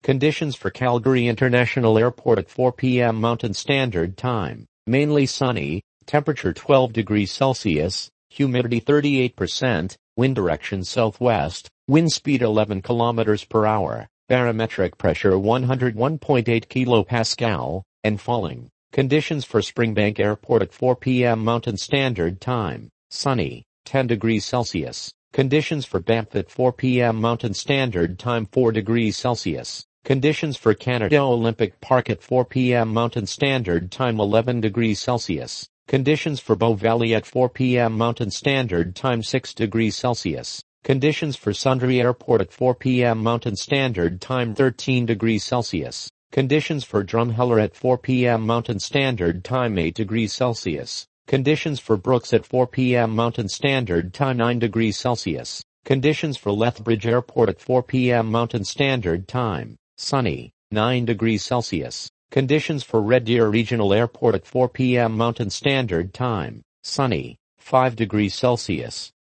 Conditions for Calgary International Airport at 4 p.m. Mountain Standard Time. Mainly sunny, temperature 12 degrees Celsius, humidity 38%, wind direction southwest, wind speed 11 kilometers per hour, barometric pressure 101.8 kilopascal, and falling. Conditions for Springbank Airport at 4 p.m. Mountain Standard Time. Sunny, 10 degrees Celsius. Conditions for Banff at 4 p.m. Mountain Standard Time 4 degrees Celsius. Conditions for Canada Olympic Park at 4 p.m. Mountain Standard Time 11 degrees Celsius. Conditions for Bow Valley at 4 p.m. Mountain Standard Time 6 degrees Celsius. Conditions for Sundre Airport at 4 p.m. Mountain Standard Time 13 degrees Celsius. Conditions for Drumheller at 4 p.m. Mountain Standard Time 8 degrees Celsius. Conditions for Brooks at 4 p.m. Mountain Standard Time 9 degrees Celsius. Conditions for Lethbridge Airport at 4 p.m. Mountain Standard Time. Sunny, 9 degrees Celsius. Conditions for Red Deer Regional Airport at 4 p.m. Mountain Standard Time. Sunny, 5 degrees Celsius.